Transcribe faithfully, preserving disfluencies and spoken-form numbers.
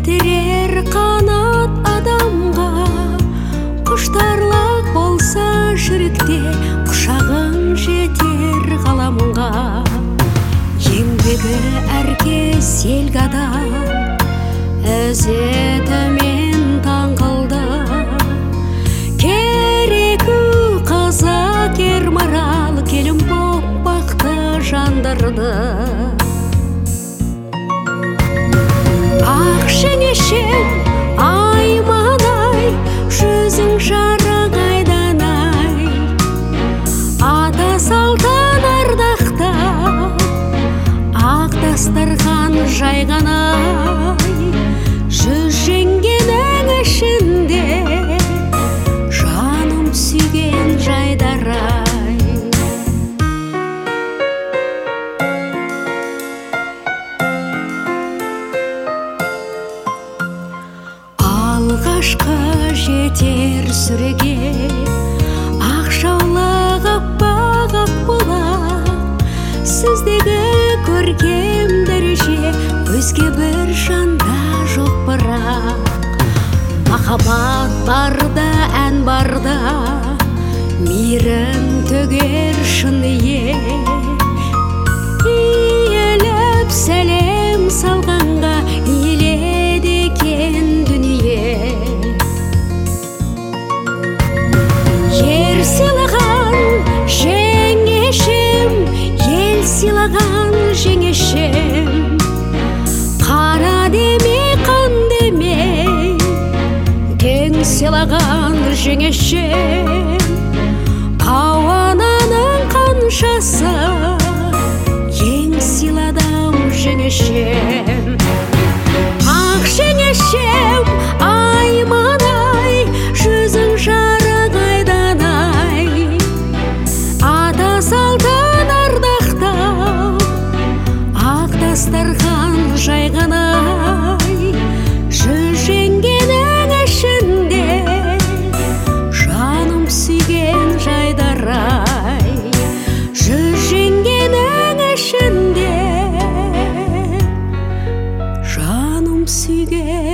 кетірер қанат адамға, құштарлық болса жүректе, құшағың жетер ғаламға. Еңбегі әркез елге адал, ізетімен таңғалды. Кереку қазақ ер марал, келін боп бақты жандырды. Ақ жеңешем аймадай, жүзің жарық айдан-ай. Ата салтан ардақта, ақ дастархан жайған-ай. Жүз жеңгенің ішінде, жаным сүйген жайдар-ай. Алғашқы жетер сүреге, ақ жаулық аппақ ақ болар. Сіздегі көркем дәреже, өзге бір жанда жоқ бірақ. Махаббат барда, ән барда, мейірім төгер шын ие. Иіліп сәлем салғанға, иіледі екен дүние. Ер сыйлаған жеңешем, ел сыйлаған жеңешем. Қара деме, қан деме, тең сыйлаған жеңешем. Қауананың қаншасы, ең сыйладым жеңешем. Ақ жеңешем аймадай, жүзің жарық айдан-ай. Ата салтан ардақта, ақ дастархан жайған-ай. Жүз жеңгенің ішінде, жаным сүйген жайдар-ай. Жүз жеңгенің ішінде, жаным сүйген